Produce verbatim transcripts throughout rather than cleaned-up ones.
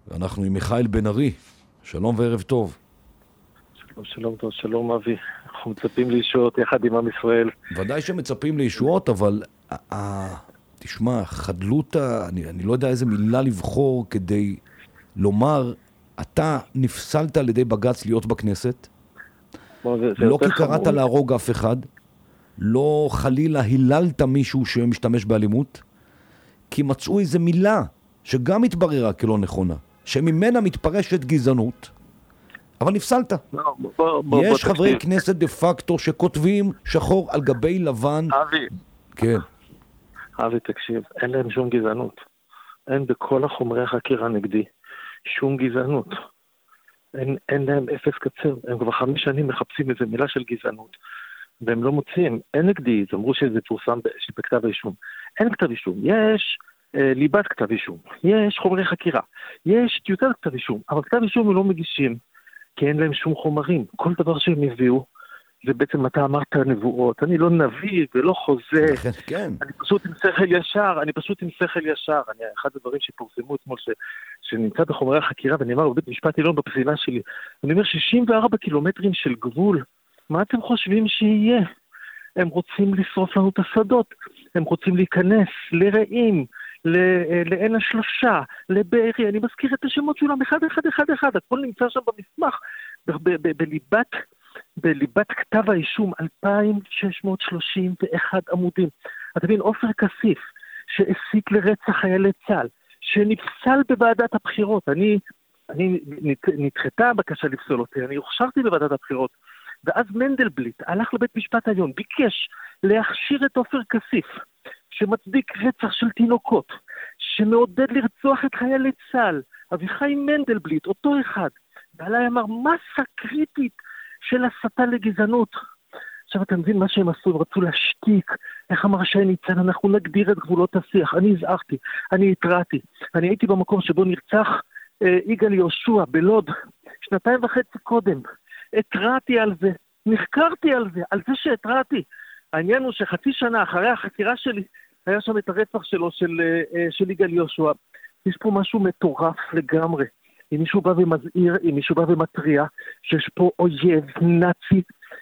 ואנחנו עם מיכאל בן ארי. שלום וערב טוב. שלום, שלום טוב, שלום אבי. אנחנו מצפים לישועות יחד עם עם ישראל. ודאי שמצפים לישועות, אבל אה, תשמע, חדלות, אני, אני לא יודע איזה מילה לבחור כדי לומר, אתה נפסלת על ידי בג"ץ להיות בכנסת, בוא, זה, זה לא כי חמור. קראת להרוג אף אחד, לא חלילה היללת מישהו שמשתמש באלימות, כי מצאו איזה מילה שגם התבררה כלא נכונה, שממנה מתפרשת גזענות, אבל נפסלת. לא, בוא, בוא, יש בוא, חברי תקשיב. כנסת דה פקטו שכותבים שחור על גבי לבן. אבי, כן. אבי, תקשיב, אין להם שום גזענות. אין בכל החומרי החקירה נגדי שום גזענות. אין, אין להם אפס קצר. הם כבר חמש שנים מחפשים איזה מילה של גזענות, והם לא מוצאים. אין נגדי, זה אמרו שזה פורסם בכתב האישום. אין כתב אישום. יש אה, ליבת כתב אישום. יש חומרי חקירה. יש טיוטת כתב אישום. אבל כתב אישום הם לא מגישים, כי אין להם שום חומרים. כל דבר שהם הביאו, זה בעצם אתה אמרת נבואות. אני לא נביא ולא חוזה. כן. אני פשוט עם שכל ישר, אני פשוט עם שכל ישר. אני, אחד הדברים שפורסמו אתמול, ש, שנמצא בחומרי החקירה, ואני אמר בבית משפט עליון בפסילה שלי, אני אומר שישים וארבעה קילומטרים של גבול, מה אתם חושבים שיהיה? הם רוצים לשרוף לנו את השדות, הם רוצים להיכנס לרעים, לעין השלושה, לבארי, אני מזכיר את השמות שלהם אחד אחד אחד אחד, הכל נמצא שם במסמך, ב- ב- ב- בליבת, בליבת כתב האישום, אלפיים שש מאות שלושים ואחת עמודים. אתה מבין, עופר כסיף, שהסית לרצח חיילי צה"ל, שנפסל בוועדת הבחירות, אני, אני נדחתה הבקשה לפסול אותי, אני הוכשרתי בוועדת הבחירות, ואז מנדלבליט הלך לבית משפט העליון, ביקש להכשיר את עופר כסיף, שמצדיק רצח של תינוקות, שמעודד לרצוח את חיילי צה"ל, אביחי מנדלבליט, אותו אחד, ועליי אמר, מסה קריטית של הסתה לגזענות. עכשיו אתה מבין מה שהם עשו, הם רצו להשתיק, איך אמר שי ניצן, אנחנו נגדיר את גבולות השיח, אני הזהרתי, אני התרעתי, אני הייתי במקום שבו נרצח אה, יגאל יהושע בלוד, שנתיים וחצי קודם, התרעתי על זה, נחקרתי על זה, על זה שהתרעתי. העניין הוא שחצי שנה אחרי החקירה שלי, היה שם את הרצח שלו, של, של יגאל יהושע. יש פה משהו מטורף לגמרי. אם מישהו בא ומזהיר, אם מישהו בא ומטריע, שיש פה אויב נאצי,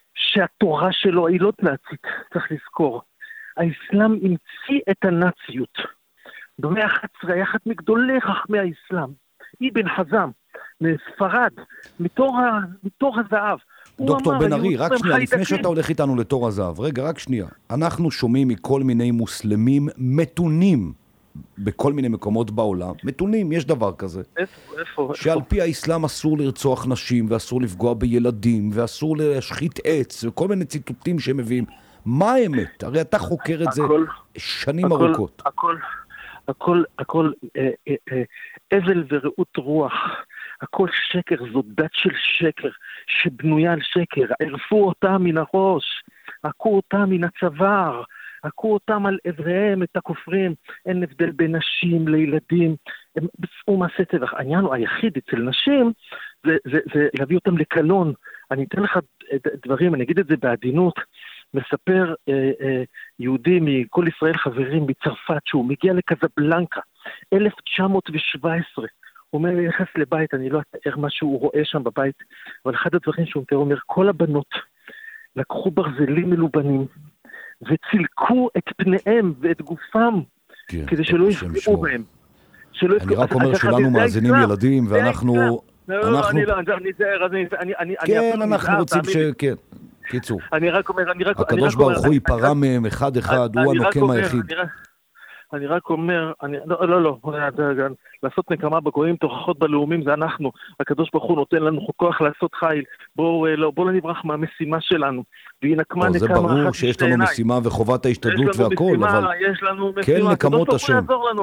שהתורה שלו היא לא נאצית, צריך לזכור. האסלאם המציא את הנאציות. במאה ה-אחת עשרה היה אחד מגדולי חכמי האסלאם, אבן חזם, מספרד, מתור, ה... מתור הזהב. דוקטור בן ארי, רק שנייה, לפני שאתה הולך איתנו לתור הזהב, רגע, רק שנייה. אנחנו שומעים מכל מיני מוסלמים מתונים בכל מיני מקומות בעולם. מתונים, יש דבר כזה. איפה, איפה? שעל פי האסלאם אסור לרצוח נשים, ואסור לפגוע בילדים, ואסור להשחית עץ, וכל מיני ציטוטים שהם מביאים. מה האמת? הרי אתה חוקר את זה שנים ארוכות. הכל, הכל, הכל, אה, אה, אה, אבל ורעות רוח. הכל שקר, זו דת של שקר, שבנויה על שקר. ערפו אותם מן הראש, עקו אותם מן הצוואר, עקו אותם על עבריהם, את הכופרים. אין הבדל בין נשים לילדים, הם ביצעו מעשה טבח. העניין הוא היחיד אצל נשים, זה, זה, זה להביא אותם לקלון. אני אתן לך דברים, אני אגיד את זה בעדינות. מספר אה, אה, יהודי מכל ישראל חברים מצרפת, שהוא מגיע לקזבלנקה, אלף תשע מאות שבע עשרה. הוא אומר, אני נכנס לבית, אני לא אתאר מה שהוא רואה שם בבית, אבל אחד הדברים שהוא מתאר, אומר, כל הבנות לקחו ברזלים מלובנים, וצילקו את פניהם ואת גופם, כן, כדי שלא יפגעו בהם. שלא אני רק אומר שלנו מאזינים ילדים, ואנחנו... לא, לא, אני לא, אני זהר, אני... כן, אנחנו רוצים ש... כן, קיצור. אני רק אומר, אני רק... הקדוש ברוך הוא ייפרע מהם אחד אחד, הוא הנוקם היחיד. אני רק אומר, אני, לא, לא, לא, לעשות נקמה בגויים, תוכחות בלאומים, זה אנחנו. הקדוש ברוך הוא נותן לנו כוח לעשות חיל. בואו לא, בוא לא נברח מהמשימה שלנו. והיא נקמה נקמה. זה ברור שיש לנו משימה וחובת ההשתדלות והכל, אבל כן נקמות השם.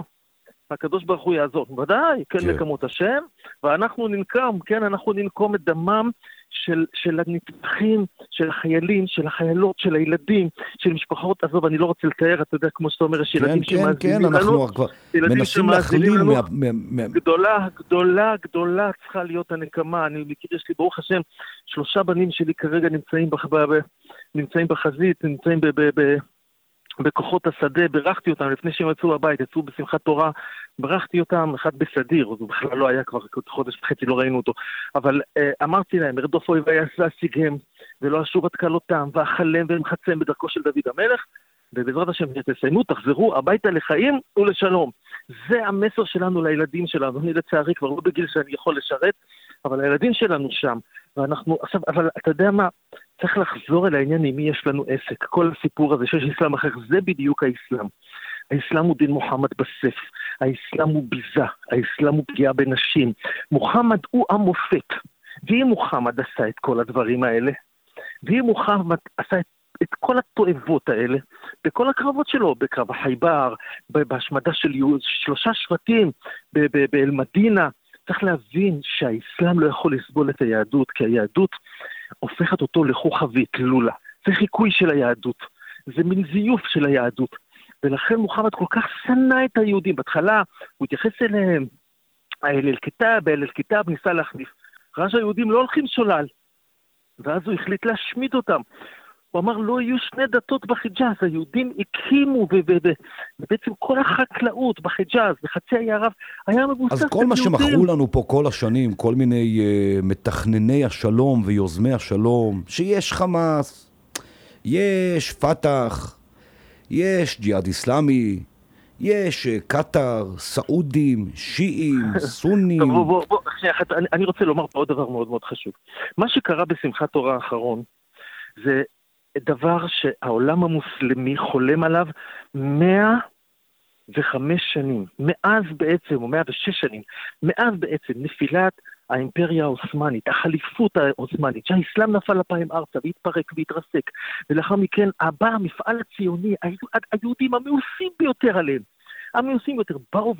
הקדוש ברוך הוא יעזור. ודאי, כן נקמות השם, ואנחנו ננקם, כן, אנחנו ננקום את דמם של, של הנטבחים, של החיילים, של החיילות, של הילדים, של משפחות. עזוב, אני לא רוצה לתאר, אתה יודע, כמו שאתה אומר, יש ילדים שמאזינים כן, לנו. אנחנו כבר מנסים להכליל. מה... גדולה, גדולה, גדולה צריכה להיות הנקמה. אני מכיר, יש לי ברוך השם, שלושה בנים שלי כרגע נמצאים, בח... נמצאים בחזית, נמצאים ב... ב... ב... בכוחות השדה, ברכתי אותם לפני שהם יצאו הבית, יצאו בשמחת תורה, ברכתי אותם, אחד בסדיר, הוא בכלל לא היה כבר חודש וחצי, לא ראינו אותו, אבל אה, אמרתי להם, רדוף אויבי ואשיגם, ולא אשוב עד כלותם, ואכלם ומחצם בדרכו של דוד המלך, ובעזרת השם תסיימו, תחזרו הביתה לחיים ולשלום. זה המסר שלנו לילדים שלנו. אני לצערי כבר לא בגיל שאני יכול לשרת, אבל הילדים שלנו שם, ואנחנו, עכשיו, אבל אתה יודע מה? צריך לחזור אל העניין עם מי יש לנו עסק. כל הסיפור הזה שיש אסלאם אחר, זה בדיוק האסלאם. האסלאם הוא דין מוחמד בסף, האסלאם הוא ביזה, האסלאם הוא פגיעה בנשים. מוחמד הוא המופת, ואם מוחמד עשה את כל הדברים האלה, ואם מוחמד עשה את את כל התועבות האלה, בכל הקרבות שלו, בקרב החייבר, בהשמדה של שלושה שבטים, באל-מדינה, צריך להבין שהאסלאם לא יכול לסבול את היהדות, כי היהדות הופכת אותו לחוכבית, לולה. זה חיקוי של היהדות, זה מין זיוף של היהדות, ולכן מוחמד כל כך שנא את היהודים. בהתחלה הוא התייחס אליהם, האל אל-כיתב, האל אל-כיתב ניסה להחליף. ראה שהיהודים לא הולכים שולל, ואז הוא החליט להשמיד אותם. הוא אמר, לא יהיו שני דתות בחיג'אז, היהודים הקימו, ובעצם כל החקלאות בחיג'אז, בחצי האי ערב, היה מבוסס. אז כל מה שמכרו לנו פה כל השנים, כל מיני uh, מתכנני השלום ויוזמי השלום, שיש חמאס, יש פתח, יש ג'יהאד איסלאמי, יש uh, קטר, סעודים, שיעים, סונים. טוב, בוא, בוא, בוא, אני, אני רוצה לומר פה עוד דבר מאוד מאוד חשוב. מה שקרה בשמחת תורה האחרון, זה דבר שהעולם המוסלמי חולם עליו מאה וחמש שנים, מאז בעצם, או מאה ושש שנים, מאז בעצם נפילת האימפריה העות'מאנית, החליפות העות'מאנית, שהאסלאם נפל לפיים ארצה והתפרק והתרסק, ולאחר מכן הבא המפעל הציוני, היהודים המאוסים ביותר עליהם, המאוסים יותר באו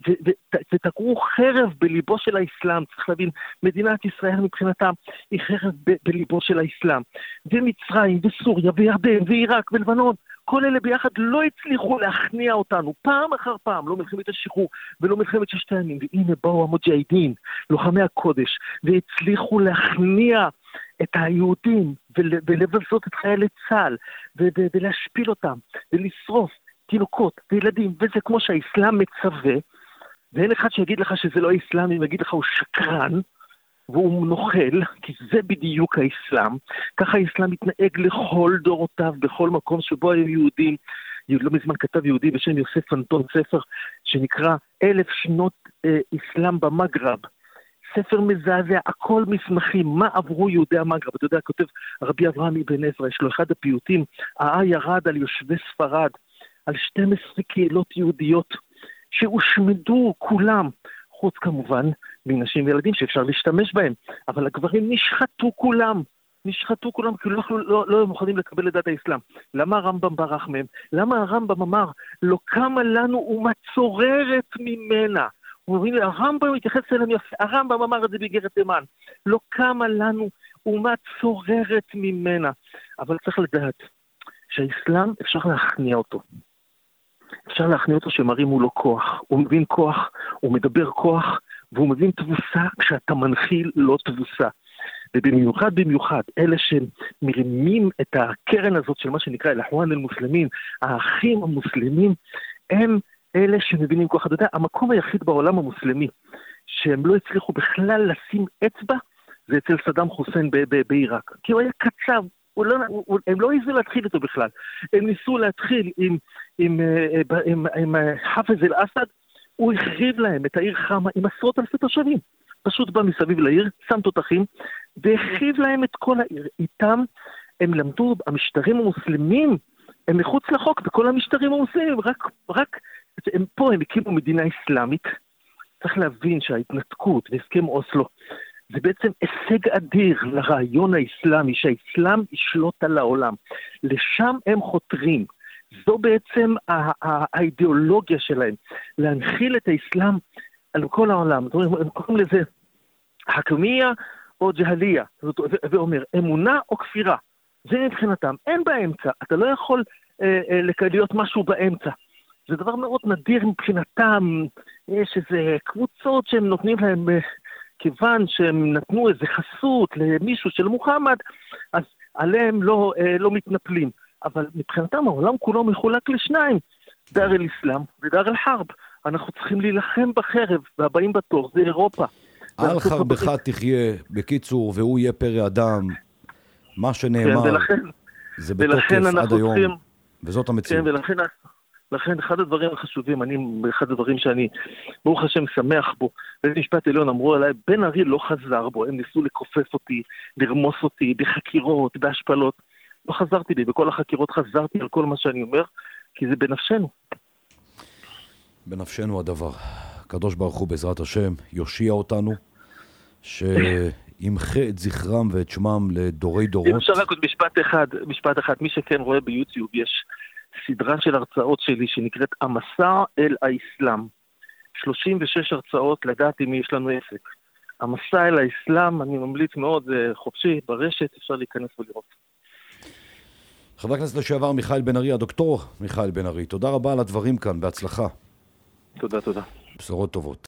ותקעו חרב בליבו של האסלאם. צריך להבין, מדינת ישראל מבחינתם היא חרב ב- בליבו של האסלאם. ומצרים וסוריה וירדן ועיראק ולבנון, כל אלה ביחד לא הצליחו להכניע אותנו פעם אחר פעם, לא מלחמת השחרור ולא מלחמת ששת הימים. והנה באו המוג'אהידין, לוחמי הקודש, והצליחו להכניע את היהודים ול- ולבזות את חיילי צה"ל ו- ו- ולהשפיל אותם ולשרוף תינוקות וילדים, וזה כמו שהאסלאם מצווה, ואין אחד שיגיד לך שזה לא האסלאם, אם יגיד לך הוא שקרן, והוא נוכל, כי זה בדיוק האסלאם. ככה האסלאם מתנהג לכל דורותיו, בכל מקום שבו היו יהודים. לא מזמן כתב יהודי בשם יוסף אנטון ספר, שנקרא אלף שנות אה, אסלאם במגרב. ספר מזעזע, הכל מסמכים, מה עברו יהודי המגרב. אתה יודע, כותב רבי אברהם אבן עזרא, יש לו אחד הפיוטים, האה ירד על יושבי ספרד, על שתים עשרה קהילות יהודיות שהושמדו כולם, חוץ כמובן מנשים וילדים שאפשר להשתמש בהם, אבל הגברים נשחטו כולם, נשחטו כולם, כי לא, לא, לא מוכנים לקבל את דת האסלאם. למה הרמב"ם ברח מהם? למה הרמב"ם אמר, לא קמה לנו אומה צוררת ממנה? הוא אומר, הרמב"ם התייחס אליהם יפה, הרמב"ם אמר את זה באיגרת תימן, לא קמה לנו אומה צוררת ממנה. אבל צריך לדעת שהאסלאם אפשר להכניע אותו. אפשר להכניע אותו שמראים מולו כוח. הוא מבין כוח, הוא מדבר כוח, והוא מבין תבוסה כשאתה מנחיל לא תבוסה. ובמיוחד במיוחד, אלה שמרימים את הקרן הזאת של מה שנקרא אל-אחואן אל-מוסלמין, האחים המוסלמים, הם אלה שמבינים כוח. אתה יודע, המקום היחיד בעולם המוסלמי, שהם לא הצליחו בכלל לשים אצבע, זה אצל סדאם חוסיין בעיראק. כי הוא היה קצב, הוא לא, הוא, הם לא העזו להתחיל איתו בכלל. הם ניסו להתחיל עם, עם, עם, עם, עם חאפז אל-אסד, הוא החריב להם את העיר חמה עם עשרות אלפי תושבים. פשוט בא מסביב לעיר, שם תותחים, והחריב להם את כל העיר. איתם הם למדו, המשטרים המוסלמים, הם מחוץ לחוק, וכל המשטרים המוסלמים, רק, רק, הם פה הם הקימו מדינה אסלאמית. צריך להבין שההתנתקות והסכם אוסלו, זה בעצם הישג אדיר לרעיון האסלאמי, שהאסלאם ישלוט על העולם. לשם הם חותרים. זו בעצם האידיאולוגיה שלהם, להנחיל את האסלאם על כל העולם. זאת אומרת, הם קוראים לזה חכמיה או ג'הליה, ואומר, אמונה או כפירה. זה מבחינתם, אין באמצע, אתה לא יכול אה, אה, להיות משהו באמצע. זה דבר מאוד נדיר מבחינתם, יש איזה קבוצות שהם נותנים להם, אה, כיוון שהם נתנו איזה חסות למישהו של מוחמד, אז עליהם לא, אה, לא מתנפלים. אבל מבחינתם העולם כולו מחולק לשניים, דאר אל אסלאם ודאר אל חרב. אנחנו צריכים להילחם בחרב, והבאים בתור זה אירופה. על חרבך תחיה, בקיצור, והוא יהיה פרא אדם, מה שנאמר, כן, ולכן, זה בתוקף עד היום, צריכים, וזאת המציאות. כן, ולכן לכן אחד הדברים החשובים, אני, אחד הדברים שאני, ברוך השם, שמח בו, בית משפט עליון אמרו עליי, בן ארי לא חזר בו, הם ניסו לכופף אותי, לרמוס אותי, בחקירות, בהשפלות, לא חזרתי בי, בכל החקירות חזרתי על כל מה שאני אומר, כי זה בנפשנו. בנפשנו הדבר. הקדוש ברוך הוא בעזרת השם יושיע אותנו, שימחה את זכרם ואת שמם לדורי דורות. אפשר רק עוד משפט אחד, משפט אחד, מי שכן רואה ביוטיוב, יש סדרה של הרצאות שלי שנקראת המסע אל האסלאם. שלושים ושש הרצאות, לדעת עם מי יש לנו עסק. המסע אל האסלאם, אני ממליץ מאוד, זה חופשי, ברשת, אפשר להיכנס ולראות. חבר הכנסת לשעבר מיכאל בן ארי, הדוקטור מיכאל בן ארי, תודה רבה על הדברים כאן, בהצלחה. תודה, תודה. בשורות טובות.